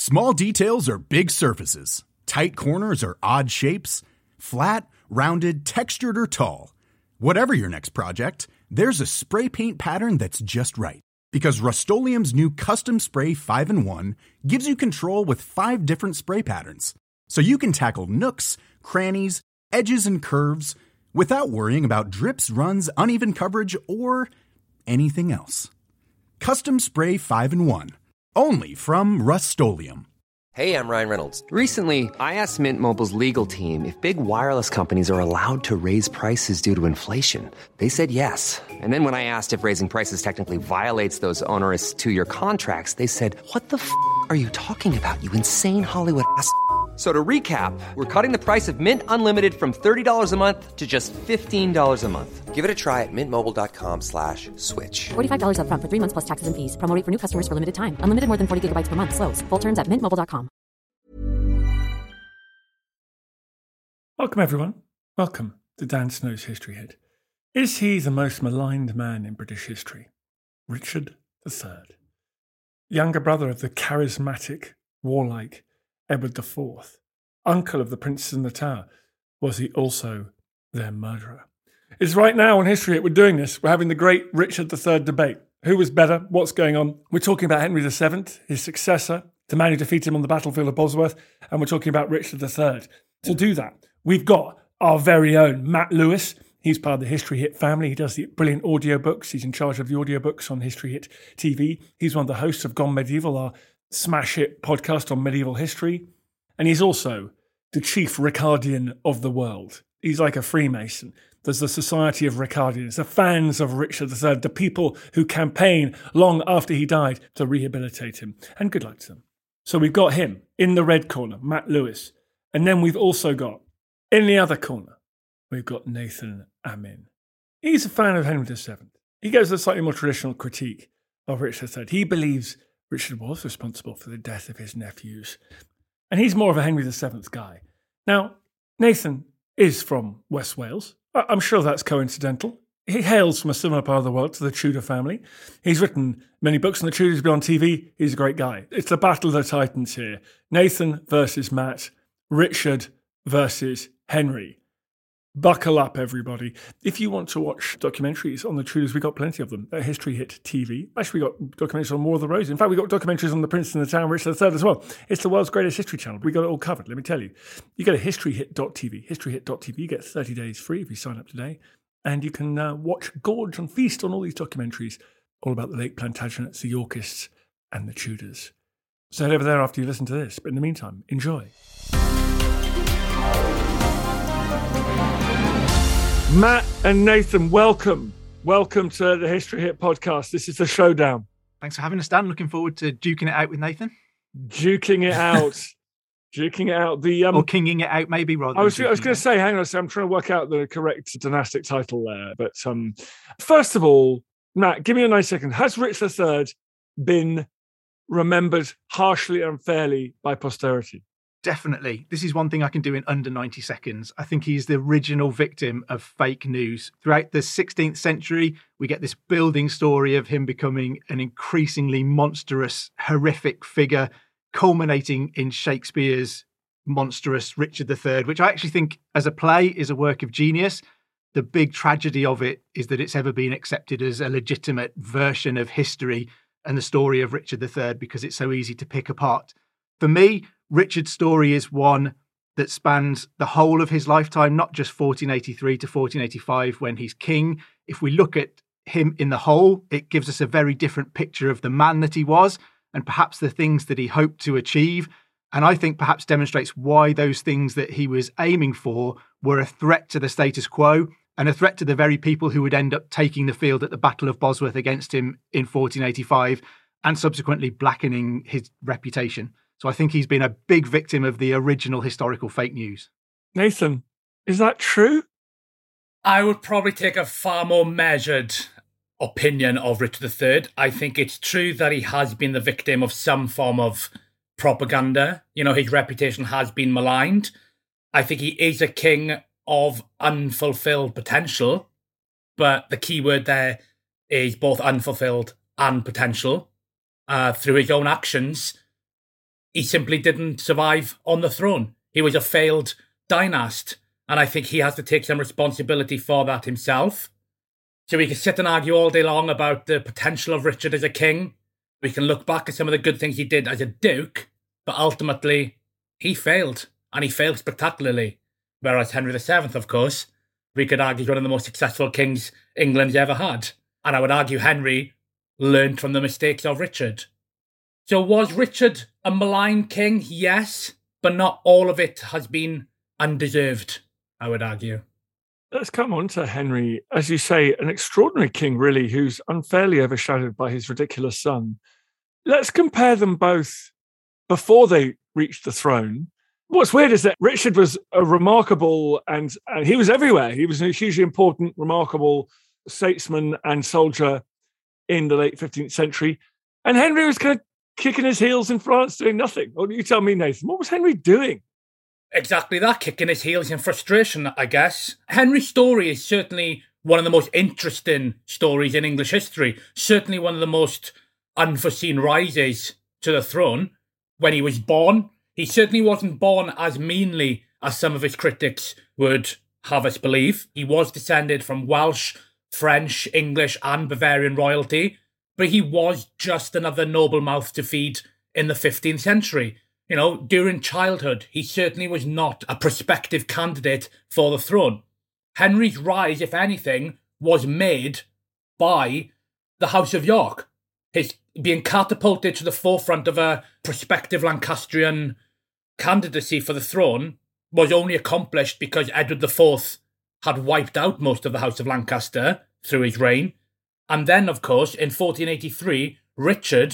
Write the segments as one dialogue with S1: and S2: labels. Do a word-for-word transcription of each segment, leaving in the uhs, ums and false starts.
S1: Small details are big surfaces. Tight corners are odd shapes. Flat, rounded, textured, or tall. Whatever your next project, there's a spray paint pattern that's just right. Because Rust-Oleum's new Custom Spray five in one gives you control with five different spray patterns. So you can tackle nooks, crannies, edges, and curves without worrying about drips, runs, uneven coverage, or anything else. Custom Spray five in one. Only from Rust-Oleum.
S2: Hey, I'm Ryan Reynolds. Recently, I asked Mint Mobile's legal team if big wireless companies are allowed to raise prices due to inflation. They said yes. And then when I asked if raising prices technically violates those onerous two-year contracts, they said, what the f*** are you talking about, you insane Hollywood ass f- So to recap, we're cutting the price of Mint Unlimited from thirty dollars a month to just fifteen dollars a month. Give it a try at mintmobile.com slash switch.
S3: forty-five dollars up front for three months plus taxes and fees. Promo rate for new customers for limited time. Unlimited more than forty gigabytes per month. Slows full terms at mint mobile dot com.
S4: Welcome, everyone. Welcome to Dan Snow's History Hit. Is he the most maligned man in British history? Richard the Third. Younger brother of the charismatic, warlike Edward the Fourth. Uncle of the Princes in the Tower. Was he also their murderer? It's right now on History Hit we're doing this. We're having the great Richard the Third debate. Who was better? What's going on? We're talking about Henry the Seventh, his successor, the man who defeated him on the battlefield of Bosworth, and we're talking about Richard the Third. To do that, we've got our very own Matt Lewis. He's part of the History Hit family. He does the brilliant audiobooks. He's in charge of the audiobooks on History Hit T V. He's one of the hosts of Gone Medieval, our smash hit podcast on medieval history. And he's also the chief Ricardian of the world. He's like a Freemason. There's the Society of Ricardians, the fans of Richard the Third, the people who campaign long after he died to rehabilitate him. And good luck to them. So we've got him in the red corner, Matt Lewis. And then we've also got, in the other corner, we've got Nathan Amin. He's a fan of Henry the Seventh. He goes with a slightly more traditional critique of Richard the Third. He believes Richard was responsible for the death of his nephews. And he's more of a Henry the Seventh guy. Now, Nathan is from West Wales. I'm sure that's coincidental. He hails from a similar part of the world to the Tudor family. He's written many books on the Tudors, been on T V. He's a great guy. It's the battle of the titans here. Nathan versus Matt. Richard versus Henry. Buckle up, everybody. If you want to watch documentaries on the Tudors, we've got plenty of them at History Hit T V. Actually, we've got documentaries on War of the Roses. In fact, we've got documentaries on the Prince in the Town, Richard the Third as well. It's the world's greatest history channel. We got it all covered, let me tell you. You go to history hit dot t v, history hit dot t v. You get thirty days free if you sign up today. And you can uh, watch, gorge and feast on all these documentaries all about the late Plantagenets, the Yorkists, and the Tudors. So head over there after you listen to this. But in the meantime, enjoy. Matt and Nathan, welcome. Welcome to the History Hit podcast. This is the showdown.
S5: Thanks for having us, Dan. Looking forward to duking it out with Nathan.
S4: Duking it out. Duking it out. The um,
S5: Or kinging it out, maybe, rather
S4: I was,
S5: than
S4: I was going to say, hang on a second, I'm trying to work out the correct dynastic title there. But um, first of all, Matt, give me a nice second. Has Richard the Third been remembered harshly and unfairly by posterity?
S5: Definitely. This is one thing I can do in under ninety seconds. I think he's the original victim of fake news. Throughout the sixteenth century, we get this building story of him becoming an increasingly monstrous, horrific figure, culminating in Shakespeare's monstrous Richard the Third, which I actually think as a play is a work of genius. The big tragedy of it is that it's ever been accepted as a legitimate version of history and the story of Richard the Third because it's so easy to pick apart. For me, Richard's story is one that spans the whole of his lifetime, not just fourteen eighty-three to fourteen eighty-five when he's king. If we look at him in the whole, it gives us a very different picture of the man that he was and perhaps the things that he hoped to achieve. And I think perhaps demonstrates why those things that he was aiming for were a threat to the status quo and a threat to the very people who would end up taking the field at the Battle of Bosworth against him in fourteen eighty-five and subsequently blackening his reputation. So I think he's been a big victim of the original historical fake news.
S4: Nathan, is that true?
S6: I would probably take a far more measured opinion of Richard the Third. I think it's true that he has been the victim of some form of propaganda. You know, his reputation has been maligned. I think he is a king of unfulfilled potential, but the key word there is both unfulfilled and potential. Uh, through his own actions, he simply didn't survive on the throne. He was a failed dynast, and I think he has to take some responsibility for that himself. So we can sit and argue all day long about the potential of Richard as a king. We can look back at some of the good things he did as a duke, but ultimately, he failed, and he failed spectacularly. Whereas Henry the Seventh, of course, we could argue is one of the most successful kings England's ever had. And I would argue Henry learned from the mistakes of Richard. So was Richard a malign king? Yes, but not all of it has been undeserved, I would argue.
S4: Let's come on to Henry, as you say, an extraordinary king, really, who's unfairly overshadowed by his ridiculous son. Let's compare them both before they reached the throne. What's weird is that Richard was a remarkable, and, and he was everywhere. He was a hugely important, remarkable statesman and soldier in the late fifteenth century. And Henry was kind of kicking his heels in France, doing nothing. Or you tell me, Nathan, what was Henry doing?
S6: Exactly that, kicking his heels in frustration, I guess. Henry's story is certainly one of the most interesting stories in English history. Certainly one of the most unforeseen rises to the throne. When he was born, he certainly wasn't born as meanly as some of his critics would have us believe. He was descended from Welsh, French, English and Bavarian royalty, but he was just another noble mouth to feed in the fifteenth century. You know, during childhood, he certainly was not a prospective candidate for the throne. Henry's rise, if anything, was made by the House of York. His being catapulted to the forefront of a prospective Lancastrian candidacy for the throne was only accomplished because Edward the Fourth had wiped out most of the House of Lancaster through his reign. And then, of course, in fourteen eighty-three, Richard,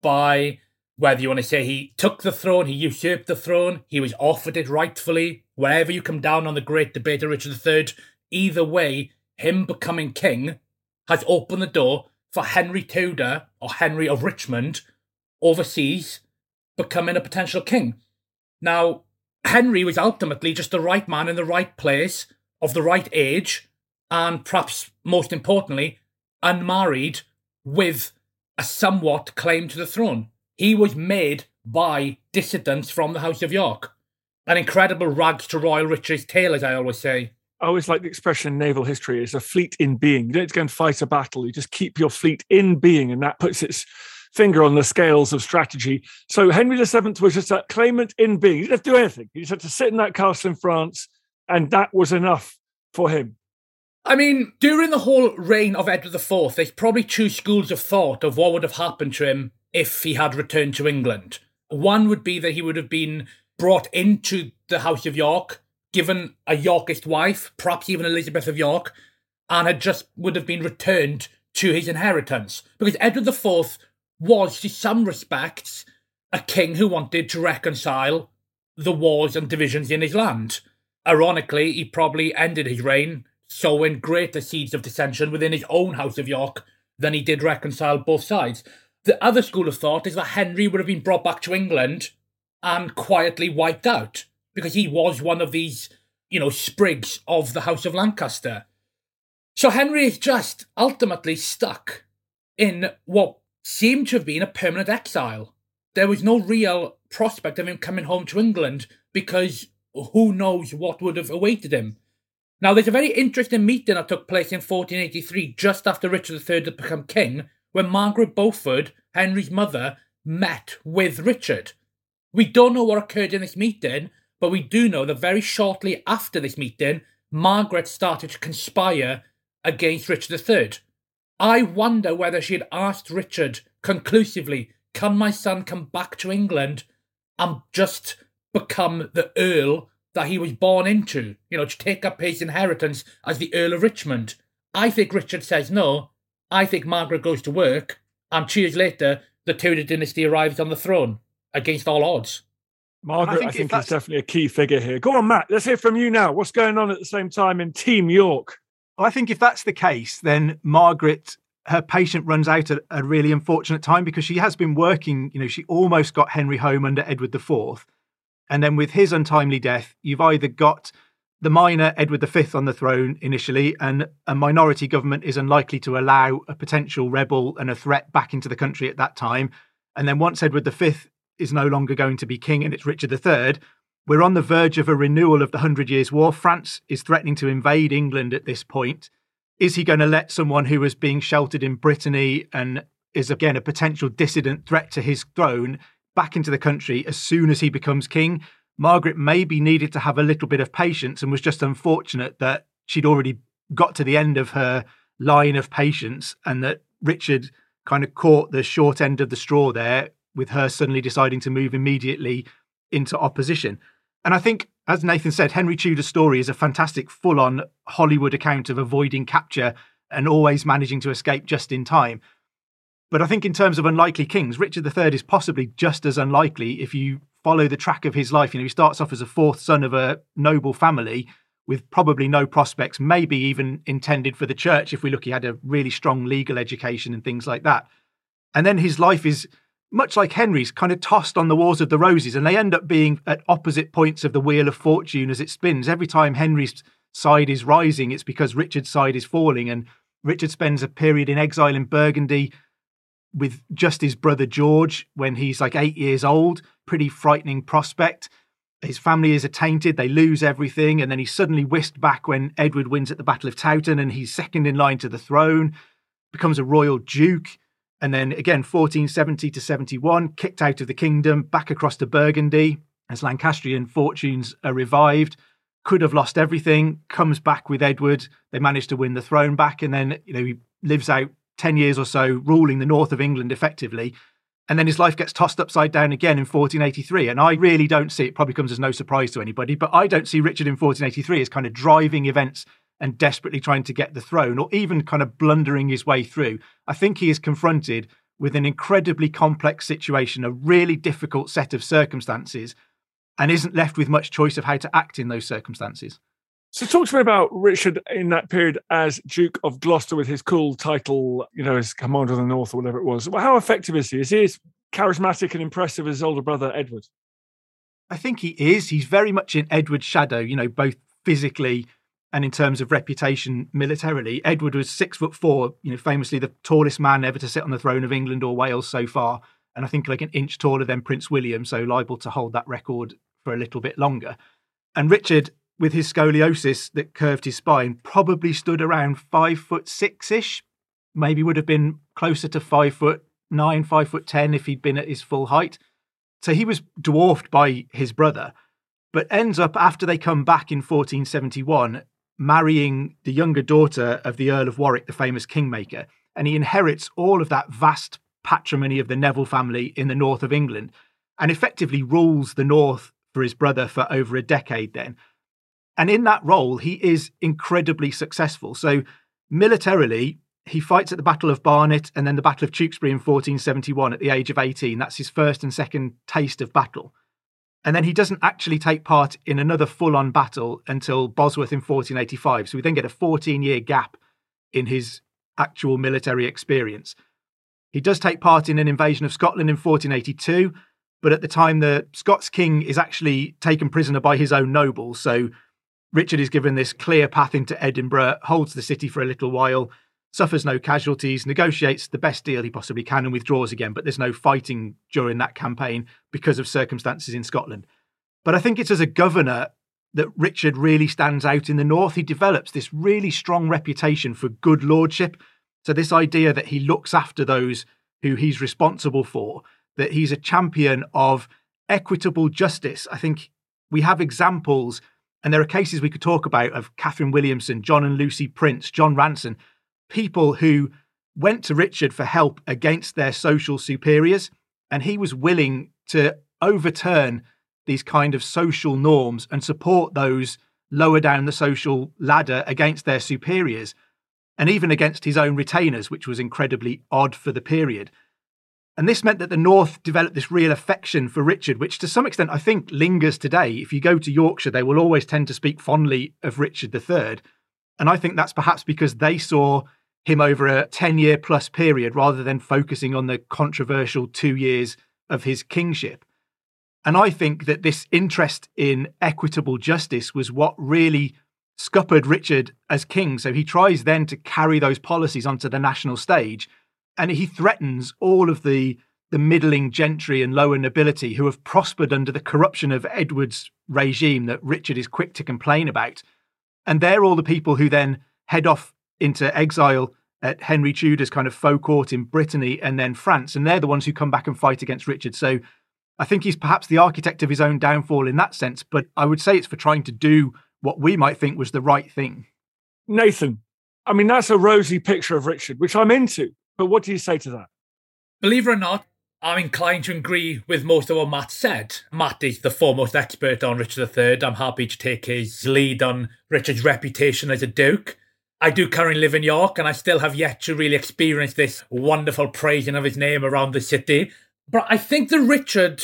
S6: by whether you want to say he took the throne, he usurped the throne, he was offered it rightfully, wherever you come down on the great debate of Richard the Third, either way, him becoming king has opened the door for Henry Tudor, or Henry of Richmond, overseas, becoming a potential king. Now, Henry was ultimately just the right man in the right place, of the right age, and perhaps most importantly, unmarried, with a somewhat claim to the throne. He was made by dissidents from the House of York. An incredible rags to royal riches tale, as I always say.
S4: I always like the expression in naval history is a fleet in being. You don't have to go and fight a battle. You just keep your fleet in being, and that puts its finger on the scales of strategy. So Henry the Seventh was just a claimant in being. He didn't have to do anything. He just had to sit in that castle in France, and that was enough for him.
S6: I mean, during the whole reign of Edward the Fourth, there's probably two schools of thought of what would have happened to him if he had returned to England. One would be that he would have been brought into the House of York, given a Yorkist wife, perhaps even Elizabeth of York, and had just would have been returned to his inheritance. Because Edward the Fourth was, to some respects, a king who wanted to reconcile the wars and divisions in his land. Ironically, he probably ended his reign sowing greater seeds of dissension within his own House of York than he did reconcile both sides. The other school of thought is that Henry would have been brought back to England and quietly wiped out, because he was one of these, you know, sprigs of the House of Lancaster. So Henry is just ultimately stuck in what seemed to have been a permanent exile. There was no real prospect of him coming home to England, because who knows what would have awaited him. Now, there's a very interesting meeting that took place in fourteen eighty-three, just after Richard the Third had become king, when Margaret Beaufort, Henry's mother, met with Richard. We don't know what occurred in this meeting, but we do know that very shortly after this meeting, Margaret started to conspire against Richard the Third. I wonder whether she had asked Richard conclusively, can my son come back to England and just become the Earl that he was born into, you know, to take up his inheritance as the Earl of Richmond. I think Richard says no. I think Margaret goes to work, and two years later, the Tudor dynasty arrives on the throne, against all odds.
S4: Margaret, I think, I think is definitely a key figure here. Go on, Matt, let's hear from you now. What's going on at the same time in Team York?
S5: I think if that's the case, then Margaret, her patient runs out at a really unfortunate time, because she has been working, you know, she almost got Henry home under Edward the Fourth. And then with his untimely death, you've either got the minor Edward the Fifth on the throne initially, and a minority government is unlikely to allow a potential rebel and a threat back into the country at that time. And then once Edward the Fifth is no longer going to be king and it's Richard the Third. We're on the verge of a renewal of the Hundred Years' War. France is threatening to invade England at this point. Is he going to let someone who was being sheltered in Brittany and is, again, a potential dissident threat to his throne back into the country as soon as he becomes king? Margaret maybe needed to have a little bit of patience and was just unfortunate that she'd already got to the end of her line of patience and that Richard kind of caught the short end of the straw there with her suddenly deciding to move immediately into opposition. And I think, as Nathan said, Henry Tudor's story is a fantastic full-on Hollywood account of avoiding capture and always managing to escape just in time. But I think in terms of unlikely kings, Richard the Third is possibly just as unlikely if you follow the track of his life. You know, he starts off as a fourth son of a noble family with probably no prospects, maybe even intended for the church if we look, he had a really strong legal education and things like that. And then his life is, much like Henry's, kind of tossed on the Wars of the Roses, and they end up being at opposite points of the wheel of fortune as it spins. Every time Henry's side is rising, it's because Richard's side is falling, and Richard spends a period in exile in Burgundy with just his brother George when he's like eight years old. Pretty frightening prospect. His family is attainted, they lose everything, and then he's suddenly whisked back when Edward wins at the Battle of Towton, and he's second in line to the throne, becomes a royal duke, and then again, fourteen seventy to seventy-one, kicked out of the kingdom, back across to Burgundy, as Lancastrian fortunes are revived, could have lost everything, comes back with Edward, they manage to win the throne back, and then, you know, he lives out ten years or so ruling the north of England effectively. And then his life gets tossed upside down again in fourteen eighty-three. And I really don't see, it probably comes as no surprise to anybody, but I don't see Richard in fourteen eighty-three as kind of driving events and desperately trying to get the throne or even kind of blundering his way through. I think he is confronted with an incredibly complex situation, a really difficult set of circumstances, and isn't left with much choice of how to act in those circumstances.
S4: So talk to me about Richard in that period as Duke of Gloucester with his cool title, you know, as Commander of the North or whatever it was. Well, how effective is he? Is he as charismatic and impressive as his older brother, Edward?
S5: I think he is. He's very much in Edward's shadow, you know, both physically and in terms of reputation militarily. Edward was six foot four, you know, famously the tallest man ever to sit on the throne of England or Wales so far. And I think like an inch taller than Prince William, so liable to hold that record for a little bit longer. And Richard, with his scoliosis that curved his spine, probably stood around five foot six-ish, maybe would have been closer to five foot nine, five foot ten if he'd been at his full height. So he was dwarfed by his brother, but ends up, after they come back in fourteen seventy-one, marrying the younger daughter of the Earl of Warwick, the famous kingmaker. And he inherits all of that vast patrimony of the Neville family in the north of England and effectively rules the north for his brother for over a decade then. And in that role, he is incredibly successful. So militarily, he fights at the Battle of Barnet and then the Battle of Tewkesbury in fourteen seventy-one at the age of eighteen. That's his first and second taste of battle. And then he doesn't actually take part in another full-on battle until Bosworth in fourteen eighty-five. So we then get a fourteen-year gap in his actual military experience. He does take part in an invasion of Scotland in fourteen eighty-two, but at the time the Scots king is actually taken prisoner by his own nobles. So Richard is given this clear path into Edinburgh, holds the city for a little while, suffers no casualties, negotiates the best deal he possibly can and withdraws again. But there's no fighting during that campaign because of circumstances in Scotland. But I think it's as a governor that Richard really stands out in the north. He develops this really strong reputation for good lordship. So this idea that he looks after those who he's responsible for, that he's a champion of equitable justice. I think we have examples, and there are cases we could talk about of Catherine Williamson, John and Lucy Prince, John Ranson, people who went to Richard for help against their social superiors, and he was willing to overturn these kind of social norms and support those lower down the social ladder against their superiors, and even against his own retainers, which was incredibly odd for the period. And this meant that the North developed this real affection for Richard, which to some extent I think lingers today. If you go to Yorkshire, they will always tend to speak fondly of Richard the Third. And I think that's perhaps because they saw him over a ten-year plus period rather than focusing on the controversial two years of his kingship. And I think that this interest in equitable justice was what really scuppered Richard as king. So he tries then to carry those policies onto the national stage, and he threatens all of the, the middling gentry and lower nobility who have prospered under the corruption of Edward's regime that Richard is quick to complain about. And they're all the people who then head off into exile at Henry Tudor's kind of faux court in Brittany and then France. And they're the ones who come back and fight against Richard. So I think he's perhaps the architect of his own downfall in that sense. But I would say it's for trying to do what we might think was the right thing.
S4: Nathan, I mean, that's a rosy picture of Richard, which I'm into. But what do you say to that?
S6: Believe it or not, I'm inclined to agree with most of what Matt said. Matt is the foremost expert on Richard the Third. I'm happy to take his lead on Richard's reputation as a duke. I do currently live in York, and I still have yet to really experience this wonderful praising of his name around the city. But I think that Richard,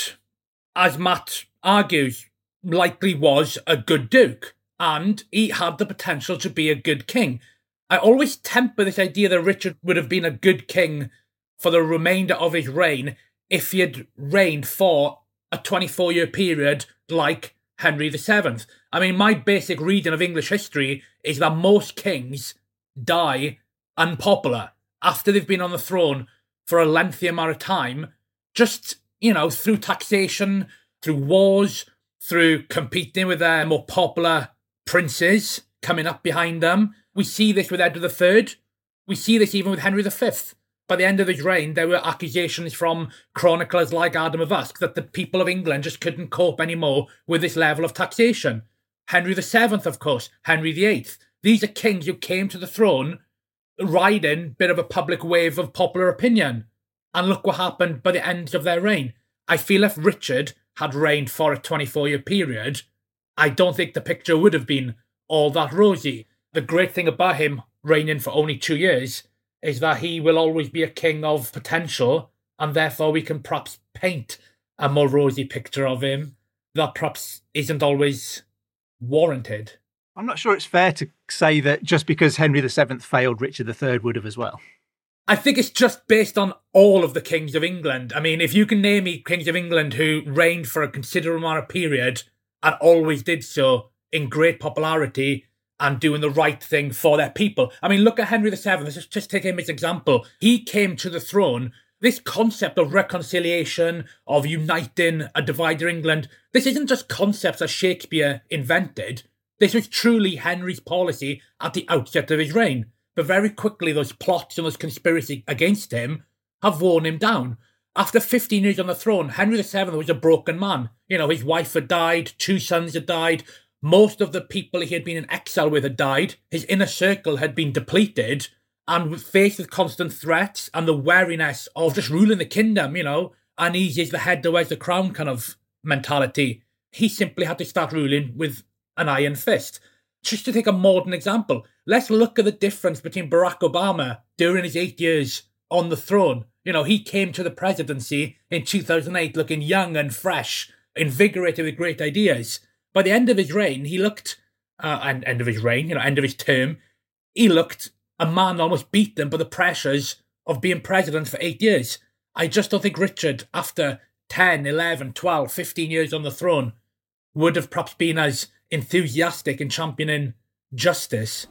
S6: as Matt argues, likely was a good duke, and he had the potential to be a good king. I always temper this idea that Richard would have been a good king for the remainder of his reign if he had reigned for a twenty-four-year period like Henry the Seventh. I mean, my basic reading of English history is that most kings die unpopular after they've been on the throne for a lengthy amount of time, just, you know, through taxation, through wars, through competing with their more popular princes coming up behind them. We see this with Edward the Third. We see this even with Henry the Fifth. By the end of his reign, there were accusations from chroniclers like Adam of Usk that the people of England just couldn't cope anymore with this level of taxation. Henry the Seventh, of course, Henry the Eighth. These are kings who came to the throne riding a bit of a public wave of popular opinion. And look what happened by the end of their reign. I feel if Richard had reigned for a twenty-four-year period, I don't think the picture would have been all that rosy. The great thing about him reigning for only two years is that he will always be a king of potential, and therefore we can perhaps paint a more rosy picture of him that perhaps isn't always warranted.
S5: I'm not sure it's fair to say that just because Henry the Seventh failed, Richard the Third would have as well.
S6: I think it's just based on all of the kings of England. I mean, if you can name me kings of England who reigned for a considerable amount of period and always did so in great popularity and doing the right thing for their people. I mean, look at Henry the Seventh. Let's just take him as an example. He came to the throne. This concept of reconciliation, of uniting a divided England, this isn't just concepts that Shakespeare invented. This was truly Henry's policy at the outset of his reign. But very quickly, those plots and those conspiracies against him have worn him down. After fifteen years on the throne, Henry the Seventh was a broken man. You know, his wife had died, two sons had died. Most of the people he had been in exile with had died. His inner circle had been depleted. And faced with constant threats and the wariness of just ruling the kingdom, you know, uneasy as the head that wears the crown kind of mentality, he simply had to start ruling with an iron fist. Just to take a modern example, let's look at the difference between Barack Obama during his eight years on the throne. You know, he came to the presidency in two thousand eight looking young and fresh, invigorated with great ideas. By the end of his reign, he looked, uh, and end of his reign, you know, end of his term, he looked a man almost beaten by the pressures of being president for eight years. I just don't think Richard, after ten, eleven, twelve, fifteen years on the throne, would have perhaps been as enthusiastic in championing justice.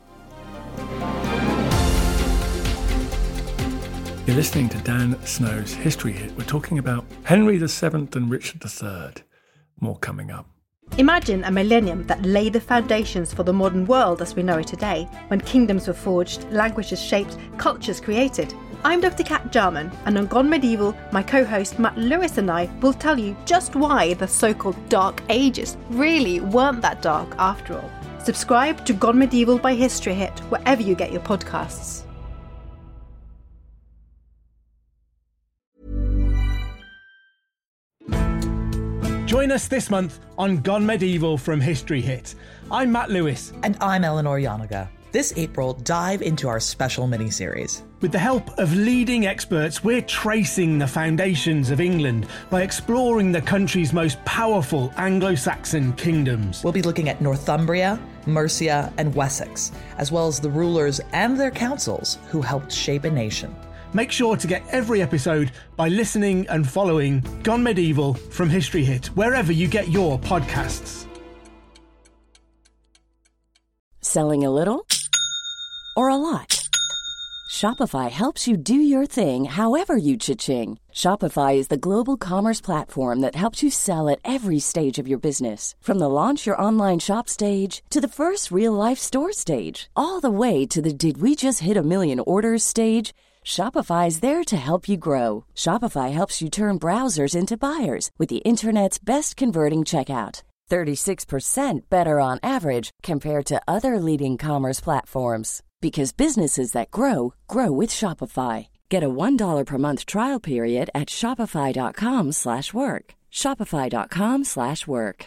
S4: You're listening to Dan Snow's History Hit. We're talking about Henry the Seventh and Richard the Third. More coming up.
S7: Imagine a millennium that laid the foundations for the modern world as we know it today, when kingdoms were forged, languages shaped, cultures created. I'm Doctor Kat Jarman, and on Gone Medieval, my co-host Matt Lewis and I will tell you just why the so-called Dark Ages really weren't that dark after all. Subscribe to Gone Medieval by History Hit wherever you get your podcasts.
S8: Join us this month on Gone Medieval from History Hit. I'm Matt Lewis.
S9: And I'm Eleanor Yanaga. This April, dive into our special mini-series.
S8: With the help of leading experts, we're tracing the foundations of England by exploring the country's most powerful Anglo-Saxon kingdoms.
S9: We'll be looking at Northumbria, Mercia, and Wessex, as well as the rulers and their councils who helped shape a nation.
S8: Make sure to get every episode by listening and following Gone Medieval from History Hit, wherever you get your podcasts.
S10: Selling a little or a lot? Shopify helps you do your thing however you cha-ching. Shopify is the global commerce platform that helps you sell at every stage of your business. From the launch your online shop stage to the first real-life store stage, all the way to the did we just hit a million orders stage. Shopify's there to help you grow. Shopify helps you turn browsers into buyers with the internet's best converting checkout. thirty-six percent better on average compared to other leading commerce platforms. Because businesses that grow, grow with Shopify. Get a one dollar per month trial period at shopify.com slash work. Shopify.com slash work.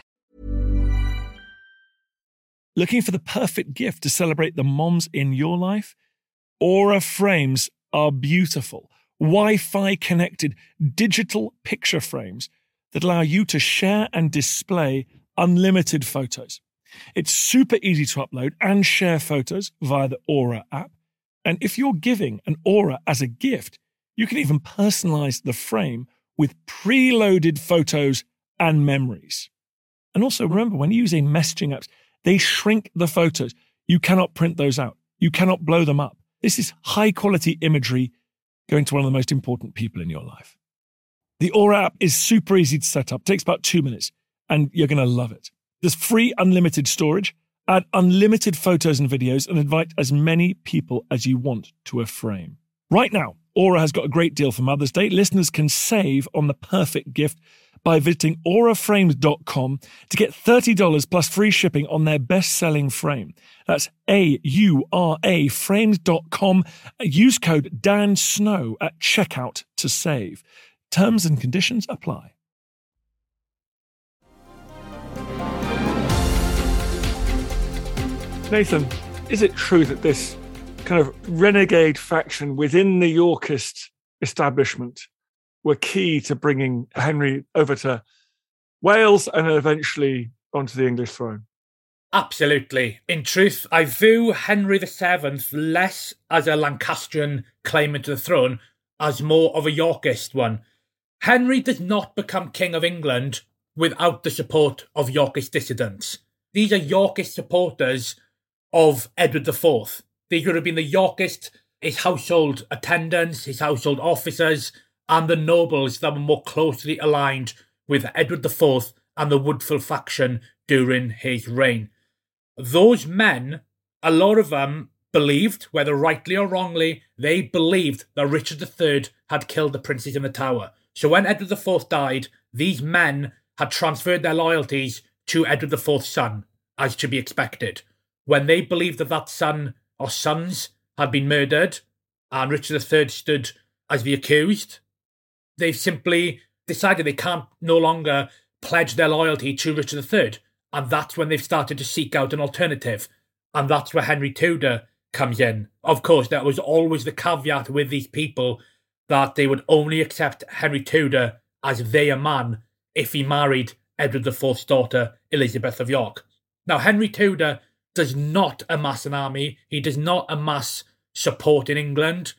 S4: Looking for the perfect gift to celebrate the moms in your life? Aura frames are beautiful, Wi-Fi connected digital picture frames that allow you to share and display unlimited photos. It's super easy to upload and share photos via the Aura app. And if you're giving an Aura as a gift, you can even personalize the frame with preloaded photos and memories. And also remember, when you're using messaging apps, they shrink the photos. You cannot print those out. You cannot blow them up. This is high quality imagery going to one of the most important people in your life. The Aura app is super easy to set up. It takes about two minutes and you're going to love it. There's free unlimited storage, add unlimited photos and videos, and invite as many people as you want to a frame. Right now, Aura has got a great deal for Mother's Day. Listeners can save on the perfect gift by visiting aura frames dot com to get thirty dollars plus free shipping on their best-selling frame. That's A U R A frames dot com. Use code Dan Snow at checkout to save. Terms and conditions apply. Nathan, is it true that this kind of renegade faction within the Yorkist establishment were key to bringing Henry over to Wales and eventually onto the English throne?
S6: Absolutely. In truth, I view Henry the Seventh less as a Lancastrian claimant to the throne, as more of a Yorkist one. Henry does not become King of England without the support of Yorkist dissidents. These are Yorkist supporters of Edward the Fourth. These would have been the Yorkist, his household attendants, his household officers, and the nobles that were more closely aligned with Edward the Fourth and the Woodville faction during his reign. Those men, a lot of them believed, whether rightly or wrongly, they believed that Richard the Third had killed the princes in the Tower. So when Edward the Fourth died, these men had transferred their loyalties to Edward the Fourth's son, as to be expected. When they believed that that son or sons had been murdered and Richard the Third stood as the accused, they've simply decided they can't no longer pledge their loyalty to Richard the Third. And that's when they've started to seek out an alternative. And that's where Henry Tudor comes in. Of course, there was always the caveat with these people that they would only accept Henry Tudor as their man if he married Edward the Fourth's daughter, Elizabeth of York. Now, Henry Tudor does not amass an army. He does not amass support in England.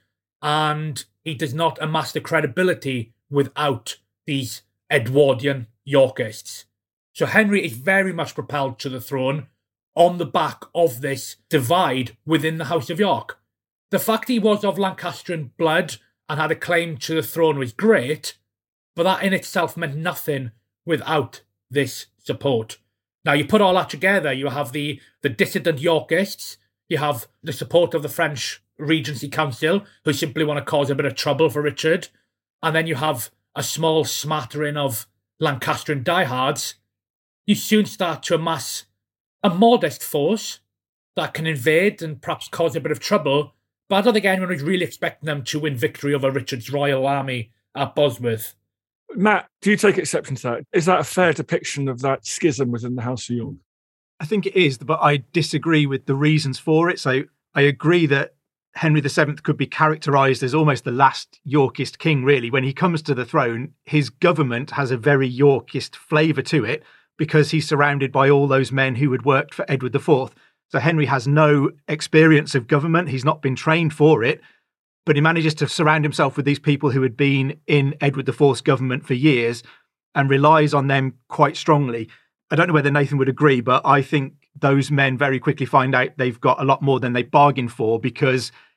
S6: And he does not amass the credibility without these Edwardian Yorkists. So Henry is very much propelled to the throne on the back of this divide within the House of York. The fact he was of Lancastrian blood and had a claim to the throne was great, but that in itself meant nothing without this support. Now, you put all that together, you have the, the dissident Yorkists, you have the support of the French Regency Council, who simply want to cause a bit of trouble for Richard, and then you have a small smattering of Lancastrian diehards. You soon start to amass a modest force that can invade and perhaps cause a bit of trouble, but I don't think anyone was really expecting them to win victory over Richard's royal army at Bosworth.
S4: Matt, do you take exception to that? Is that a fair depiction of that schism within the House of York?
S5: I think it is, but I disagree with the reasons for it. So I agree that Henry the Seventh could be characterised as almost the last Yorkist king, really. When he comes to the throne, his government has a very Yorkist flavour to it because he's surrounded by all those men who had worked for Edward the Fourth. So Henry has no experience of government. He's not been trained for it, but he manages to surround himself with these people who had been in Edward the Fourth's government for years and relies on them quite strongly. I don't know whether Nathan would agree, but I think those men very quickly find out they've got a lot more than they bargained for because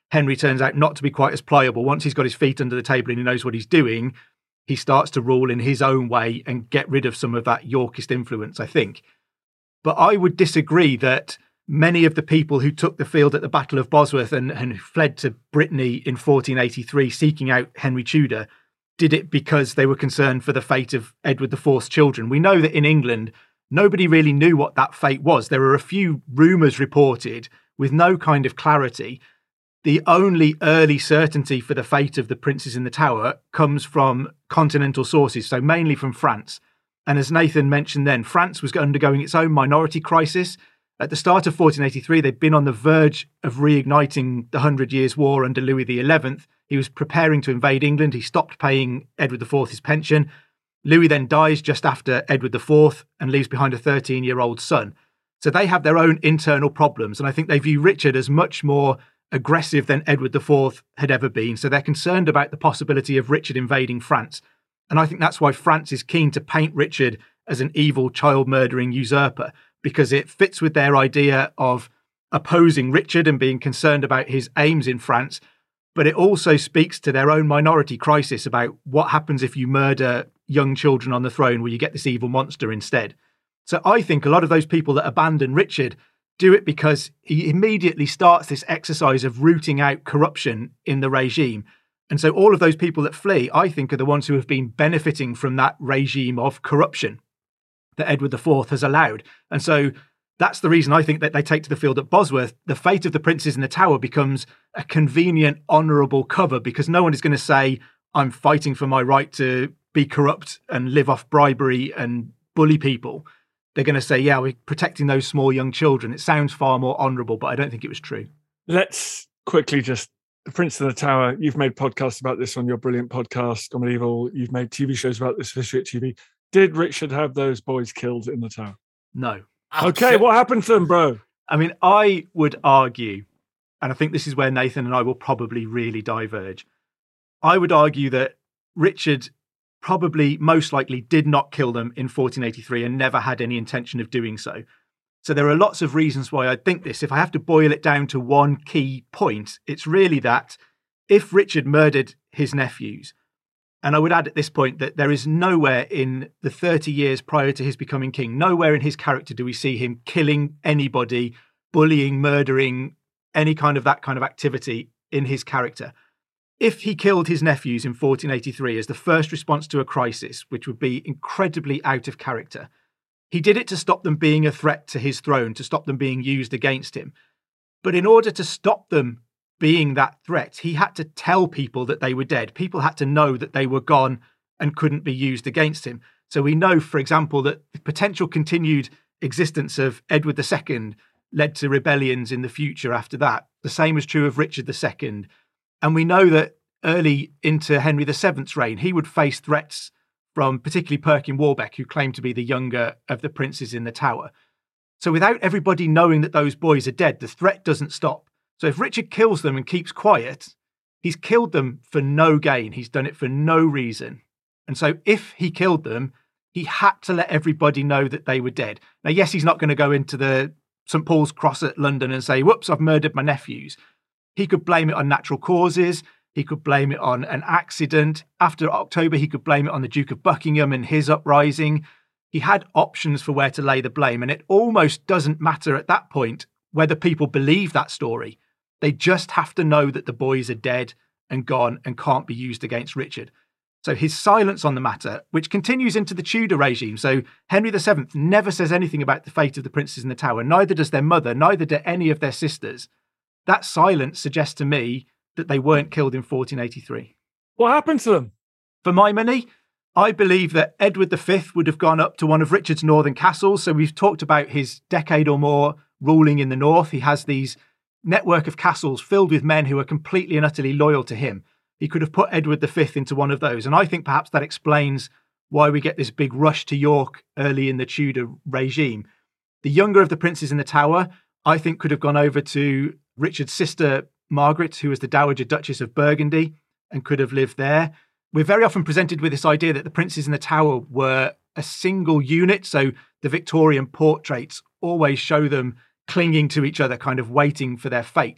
S5: Henry turns out not to be quite as pliable. Once he's got his feet under the table and he knows what he's doing, he starts to rule in his own way and get rid of some of that Yorkist influence, I think. But I would disagree that many of the people who took the field at the Battle of Bosworth and, and fled to Brittany in fourteen eighty-three seeking out Henry Tudor did it because they were concerned for the fate of Edward the Fourth's children. We know that in England, nobody really knew what that fate was. There were a few rumours reported with no kind of clarity. The only early certainty for the fate of the princes in the Tower comes from continental sources, so mainly from France. And as Nathan mentioned then, France was undergoing its own minority crisis. At the start of fourteen eighty-three, they'd been on the verge of reigniting the Hundred Years' War under Louis the eleventh. He was preparing to invade England. He stopped paying Edward the Fourth his pension. Louis then dies just after Edward the Fourth and leaves behind a thirteen-year-old son. So they have their own internal problems, and I think they view Richard as much more aggressive than Edward the Fourth had ever been. So they're concerned about the possibility of Richard invading France. And I think that's why France is keen to paint Richard as an evil, child-murdering usurper, because it fits with their idea of opposing Richard and being concerned about his aims in France. But it also speaks to their own minority crisis about what happens if you murder young children on the throne, where you get this evil monster instead. So I think a lot of those people that abandon Richard do it because he immediately starts this exercise of rooting out corruption in the regime. And so all of those people that flee, I think, are the ones who have been benefiting from that regime of corruption that Edward the Fourth has allowed. And so that's the reason I think that they take to the field at Bosworth. The fate of the princes in the Tower becomes a convenient, honourable cover, because no one is going to say, I'm fighting for my right to be corrupt and live off bribery and bully people. They're going to say, yeah, we're protecting those small young children. It sounds far more honourable, but I don't think it was true.
S4: Let's quickly just, the Prince of the Tower, you've made podcasts about this on your brilliant podcast, Gone Medieval. You've made T V shows about this, History at T V. Did Richard have those boys killed in the Tower?
S5: No.
S4: Okay, what happened to them, bro?
S5: I mean, I would argue, and I think this is where Nathan and I will probably really diverge. I would argue that Richard probably most likely did not kill them in fourteen eighty-three and never had any intention of doing so. So there are lots of reasons why I think this. If I have to boil it down to one key point, it's really that if Richard murdered his nephews, and I would add at this point that there is nowhere in the thirty years prior to his becoming king, nowhere in his character do we see him killing anybody, bullying, murdering, any kind of that kind of activity in his character. If he killed his nephews in fourteen eighty-three as the first response to a crisis, which would be incredibly out of character, he did it to stop them being a threat to his throne, to stop them being used against him. But in order to stop them being that threat, he had to tell people that they were dead. People had to know that they were gone and couldn't be used against him. So we know, for example, that the potential continued existence of Edward the Second led to rebellions in the future after that. The same was true of Richard the Second. And we know that early into Henry the Seventh's reign, he would face threats from particularly Perkin Warbeck, who claimed to be the younger of the princes in the Tower. So without everybody knowing that those boys are dead, the threat doesn't stop. So if Richard kills them and keeps quiet, he's killed them for no gain. He's done it for no reason. And so if he killed them, he had to let everybody know that they were dead. Now, yes, he's not going to go into the Saint Paul's Cross at London and say, whoops, I've murdered my nephews. He could blame it on natural causes. He could blame it on an accident. After October, he could blame it on the Duke of Buckingham and his uprising. He had options for where to lay the blame, and it almost doesn't matter at that point whether people believe that story. They just have to know that the boys are dead and gone and can't be used against Richard. So his silence on the matter, which continues into the Tudor regime. So Henry the Seventh never says anything about the fate of the princes in the Tower. Neither does their mother, neither do any of their sisters. That silence suggests to me that they weren't killed in fourteen eighty-three.
S4: What happened to them?
S5: For my money, I believe that Edward the Fifth would have gone up to one of Richard's northern castles. So we've talked about his decade or more ruling in the north. He has these network of castles filled with men who are completely and utterly loyal to him. He could have put Edward the Fifth into one of those. And I think perhaps that explains why we get this big rush to York early in the Tudor regime. The younger of the princes in the Tower, I think, could have gone over to Richard's sister, Margaret, who was the Dowager Duchess of Burgundy, and could have lived there. We're very often presented with this idea that the princes in the Tower were a single unit. So the Victorian portraits always show them clinging to each other, kind of waiting for their fate.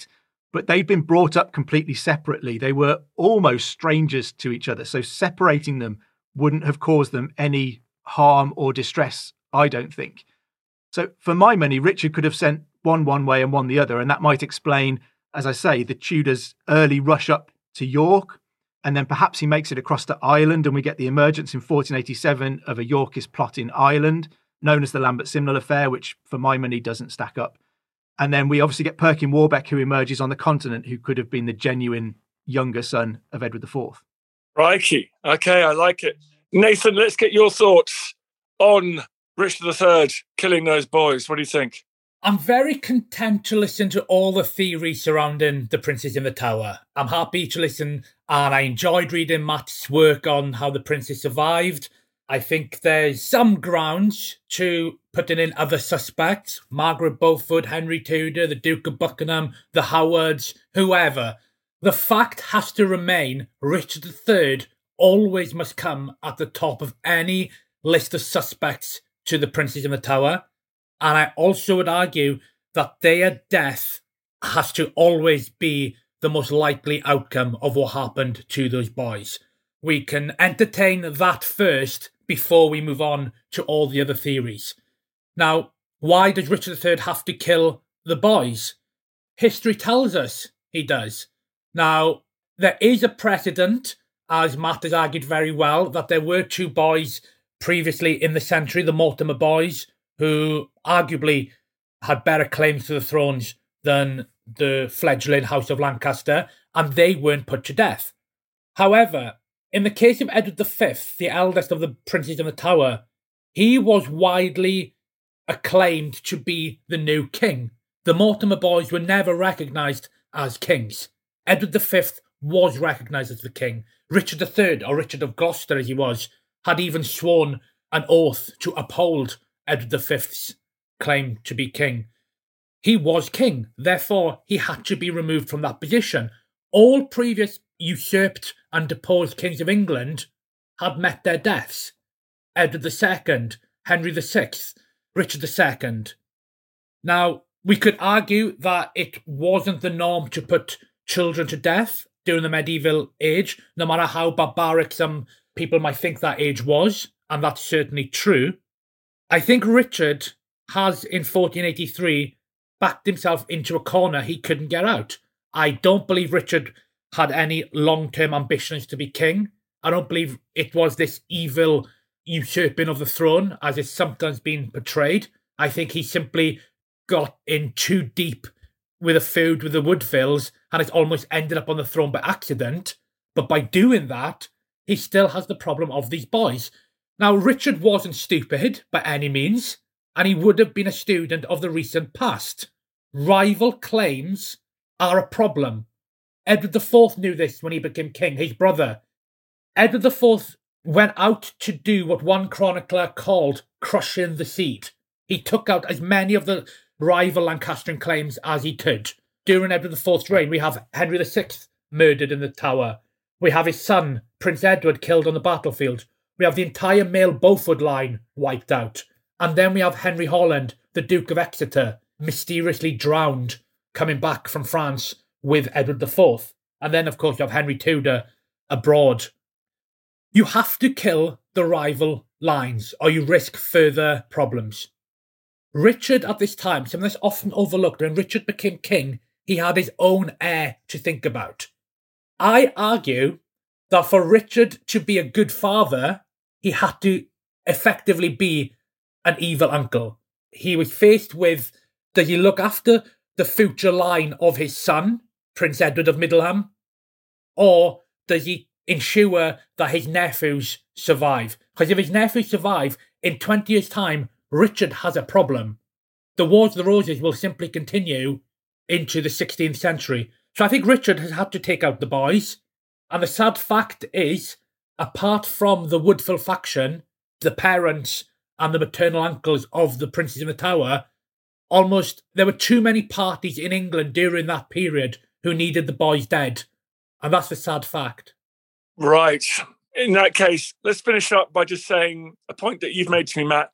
S5: but they'd been brought up completely separately. They were almost strangers to each other. So separating them wouldn't have caused them any harm or distress, I don't think. So for my money, Richard could have sent one one way and one the other. And that might explain, as I say, the Tudors' early rush up to York. And then perhaps he makes it across to Ireland and we get the emergence in fourteen eighty-seven of a Yorkist plot in Ireland, known as the Lambert-Simnel affair, which for my money doesn't stack up. And then we obviously get Perkin Warbeck, who emerges on the continent, who could have been the genuine younger son of Edward the Fourth.
S11: Crikey. Okay, I like it. Nathan, let's get your thoughts on Richard the Third killing those boys. What do you think?
S6: I'm very content to listen to all the theories surrounding the Princes in the Tower. I'm happy to listen, and I enjoyed reading Matt's work on how the princes survived. I think there's some grounds to putting in other suspects. Margaret Beaufort, Henry Tudor, the Duke of Buckingham, the Howards, whoever. The fact has to remain Richard the Third always must come at the top of any list of suspects to the Princes in the Tower. And I also would argue that their death has to always be the most likely outcome of what happened to those boys. We can entertain that first before we move on to all the other theories. Now, why does Richard the Third have to kill the boys? History tells us he does. Now, there is a precedent, as Matt has argued very well, that there were two boys previously in the century, the Mortimer boys, who arguably had better claims to the thrones than the fledgling House of Lancaster, and they weren't put to death. However, in the case of Edward the Fifth, the eldest of the Princes in the Tower, he was widely acclaimed to be the new king. The Mortimer boys were never recognised as kings. Edward the Fifth was recognised as the king. Richard the Third, or Richard of Gloucester as he was, had even sworn an oath to uphold Edward the Fifth's claim to be king. He was king, therefore he had to be removed from that position. All previous usurped and deposed kings of England had met their deaths. Edward the Second, Henry the Sixth, Richard the Second. Now, we could argue that it wasn't the norm to put children to death during the medieval age, no matter how barbaric some people might think that age was, and that's certainly true. I think Richard has, in fourteen eighty-three, backed himself into a corner he couldn't get out. I don't believe Richard had any long-term ambitions to be king. I don't believe it was this evil usurping of the throne, as it's sometimes been portrayed. I think he simply got in too deep with a feud with the Woodvilles, and it's almost ended up on the throne by accident. But by doing that, he still has the problem of these boys. Now, Richard wasn't stupid by any means, and he would have been a student of the recent past. Rival claims are a problem. Edward the Fourth knew this when he became king, his brother. Edward the Fourth went out to do what one chronicler called crushing the seed. He took out as many of the rival Lancastrian claims as he could. During Edward the Fourth's reign, we have Henry the Sixth murdered in the Tower. We have his son, Prince Edward, killed on the battlefield. We have the entire male Beaufort line wiped out. And then we have Henry Holland, the Duke of Exeter, mysteriously drowned, coming back from France with Edward the Fourth. And then, of course, you have Henry Tudor abroad. You have to kill the rival lines, or you risk further problems. Richard, at this time, something that's often overlooked, when Richard became king, he had his own heir to think about. I argue that for Richard to be a good father, he had to effectively be an evil uncle. He was faced with, does he look after the future line of his son, Prince Edward of Middleham, or does he ensure that his nephews survive? Because if his nephews survive, in twenty years' time, Richard has a problem. The Wars of the Roses will simply continue into the sixteenth century. So I think Richard has had to take out the boys. And the sad fact is, apart from the Woodville faction, the parents and the maternal uncles of the Princes in the Tower, almost there were too many parties in England during that period who needed the boys dead. And that's the sad fact.
S11: Right. In that case, let's finish up by just saying a point that you've made to me, Matt.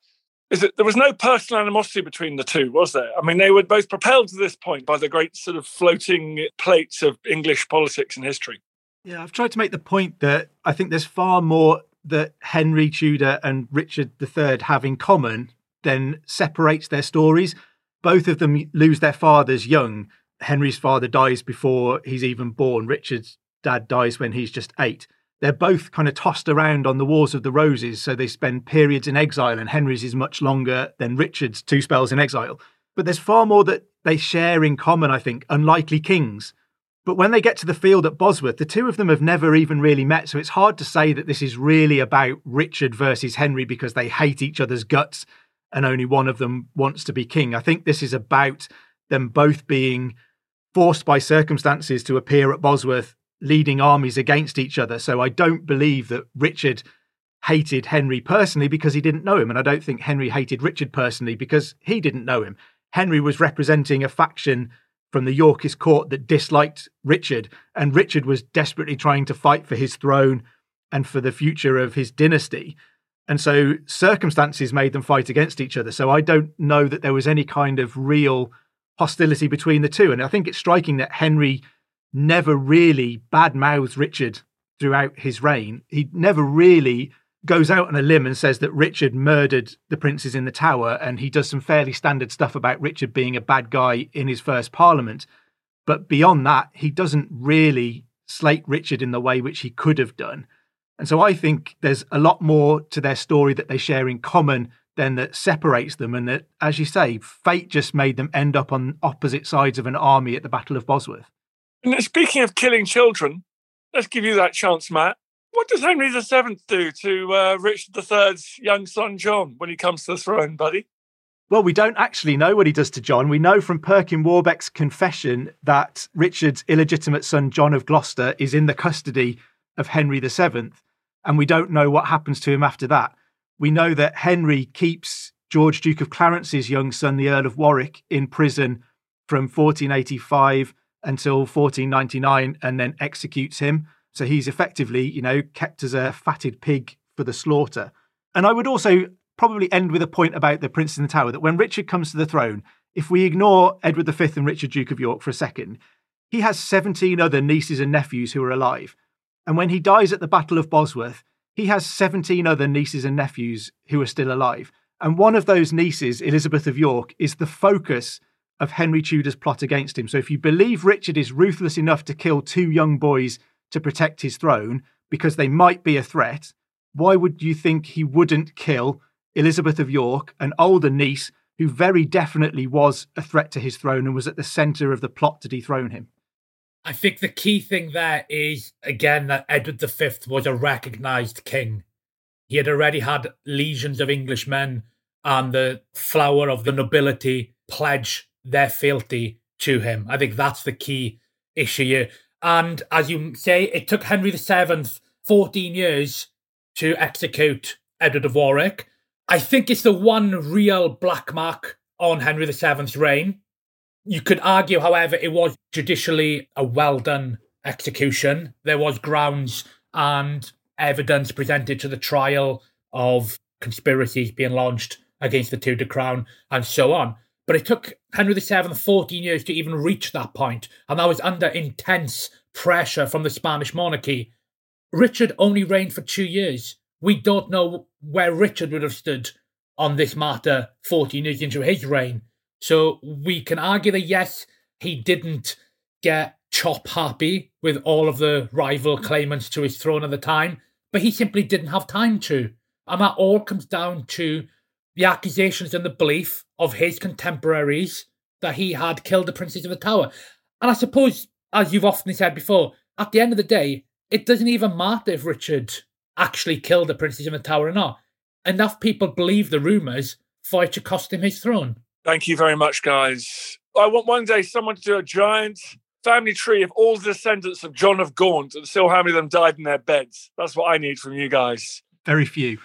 S11: is that there was no personal animosity between the two, was there? I mean, they were both propelled to this point by the great sort of floating plates of English politics and history.
S5: Yeah, I've tried to make the point that I think there's far more that Henry Tudor and Richard the Third have in common than separates their stories. Both of them lose their fathers young. Henry's father dies before he's even born. Richard's dad dies when he's just eight. They're both kind of tossed around on the Wars of the Roses, so they spend periods in exile, and Henry's is much longer than Richard's two spells in exile. But there's far more that they share in common, I think, unlikely kings. But when they get to the field at Bosworth, the two of them have never even really met, so it's hard to say that this is really about Richard versus Henry because they hate each other's guts and only one of them wants to be king. I think this is about them both being forced by circumstances to appear at Bosworth, leading armies against each other. So I don't believe that Richard hated Henry personally because he didn't know him. And I don't think Henry hated Richard personally because he didn't know him. Henry was representing a faction from the Yorkist court that disliked Richard, and Richard was desperately trying to fight for his throne and for the future of his dynasty. And so circumstances made them fight against each other. So I don't know that there was any kind of real hostility between the two. And I think it's striking that Henry never really badmouths Richard throughout his reign. He never really goes out on a limb and says that Richard murdered the princes in the Tower, and he does some fairly standard stuff about Richard being a bad guy in his first parliament. But beyond that, he doesn't really slate Richard in the way which he could have done. And so I think there's a lot more to their story that they share in common than that separates them, and that, as you say, fate just made them end up on opposite sides of an army at the Battle of Bosworth.
S11: And speaking of killing children, let's give you that chance, Matt. What does Henry the Seventh do to uh, Richard the Third's young son, John, when he comes to the throne, buddy?
S5: Well, we don't actually know what he does to John. We know from Perkin Warbeck's confession that Richard's illegitimate son, John of Gloucester, is in the custody of Henry the Seventh, and we don't know what happens to him after that. We know that Henry keeps George, Duke of Clarence's young son, the Earl of Warwick, in prison from fourteen eighty-five until fourteen ninety-nine, and then executes him. So he's effectively, you know, kept as a fatted pig for the slaughter. And I would also probably end with a point about the Prince in the Tower, that when Richard comes to the throne, if we ignore Edward the Fifth and Richard, Duke of York, for a second, he has seventeen other nieces and nephews who are alive. And when he dies at the Battle of Bosworth, he has seventeen other nieces and nephews who are still alive. And one of those nieces, Elizabeth of York, is the focus of Henry Tudor's plot against him. So if you believe Richard is ruthless enough to kill two young boys to protect his throne because they might be a threat, why would you think he wouldn't kill Elizabeth of York, an older niece who very definitely was a threat to his throne and was at the centre of the plot to dethrone him?
S6: I think the key thing there is, again, that Edward the Fifth was a recognised king. He had already had legions of Englishmen, and the flower of the nobility pledge their fealty to him. I think that's the key issue here. And as you say, it took Henry the Seventh fourteen years to execute Edward of Warwick. I think it's the one real black mark on Henry the Seventh's reign. You could argue, however, it was judicially a well-done execution. There was grounds and evidence presented to the trial of conspiracies being launched against the Tudor crown and so on. But it took Henry the Seventh fourteen years to even reach that point, and that was under intense pressure from the Spanish monarchy. Richard only reigned for two years. We don't know where Richard would have stood on this matter fourteen years into his reign. So we can argue that, yes, he didn't get chop happy with all of the rival claimants to his throne at the time, but he simply didn't have time to. And that all comes down to the accusations and the belief of his contemporaries that he had killed the princes of the Tower. And I suppose, as you've often said before, at the end of the day, it doesn't even matter if Richard actually killed the princes in the Tower or not. Enough people believe the rumours for it to cost him his throne.
S11: Thank you very much, guys. I want one day someone to do a giant family tree of all the descendants of John of Gaunt and still how many of them died in their beds. That's what I need from you guys.
S5: Very few.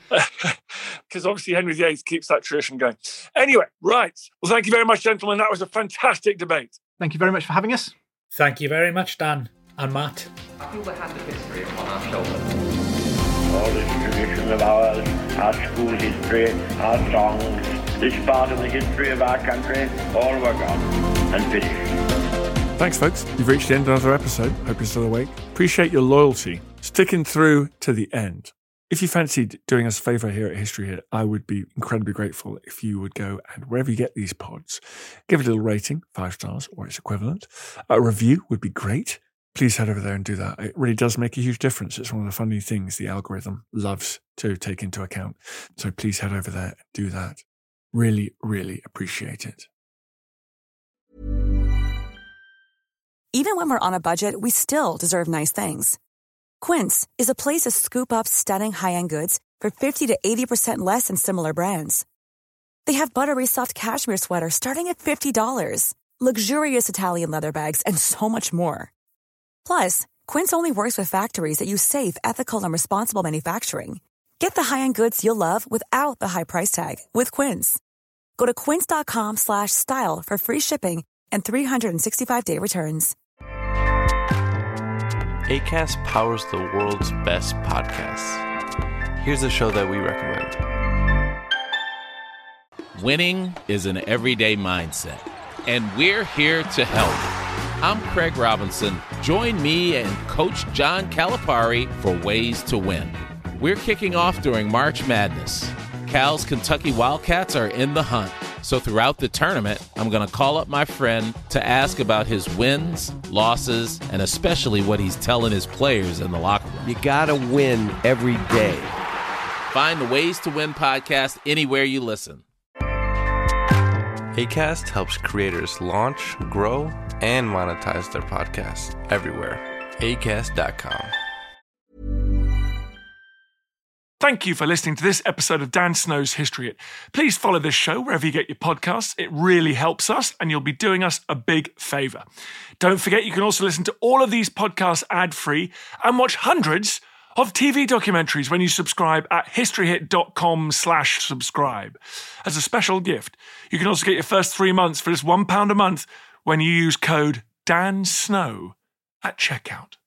S11: Because obviously Henry the Eighth keeps that tradition going. Anyway, right. Well, thank you very much, gentlemen. That was a fantastic debate.
S5: Thank you very much for having us.
S6: Thank you very much, Dan and Matt.
S2: I feel the hand of history upon our shoulders.
S12: all this tradition of ours, our school history, our songs, this part of the history of our country, all were gone and finished.
S4: Thanks, folks. You've reached the end of another episode. Hope you're still awake. Appreciate your loyalty, sticking through to the end. If you fancied doing us a favour here at History Hit, I would be incredibly grateful if you would go and wherever you get these pods, give it a little rating, five stars or its equivalent. A review would be great. Please head over there and do that. It really does make a huge difference. It's one of the funny things the algorithm loves to take into account. So please head over there and do that. Really, really appreciate it.
S13: Even when we're on a budget, we still deserve nice things. Quince is a place to scoop up stunning high-end goods for fifty to eighty percent less than similar brands. They have buttery soft cashmere sweaters starting at fifty dollars, luxurious Italian leather bags, and so much more. Plus, Quince only works with factories that use safe, ethical, and responsible manufacturing. Get the high-end goods you'll love without the high price tag with Quince. Go to quince.com slash style for free shipping and three sixty-five day returns.
S14: Acast powers the world's best podcasts. Here's a show that we recommend.
S15: Winning is an everyday mindset, and we're here to help. I'm Craig Robinson. Join me and Coach John Calipari for Ways to Win. We're kicking off during March Madness. Cal's Kentucky Wildcats are in the hunt. So throughout the tournament, I'm going to call up my friend to ask about his wins, losses, and especially what he's telling his players in the locker room.
S16: You got to win every day.
S15: Find the Ways to Win podcast anywhere you listen.
S14: Acast helps creators launch, grow, and monetize their podcasts everywhere. acast dot com.
S4: Thank you for listening to this episode of Dan Snow's History Hit. Please follow this show wherever you get your podcasts. It really helps us, and you'll be doing us a big favour. Don't forget, you can also listen to all of these podcasts ad-free and watch hundreds of T V documentaries when you subscribe at historyhit.com slash subscribe. As a special gift, you can also get your first three months for just one pound a month when you use code DANSNOW at checkout.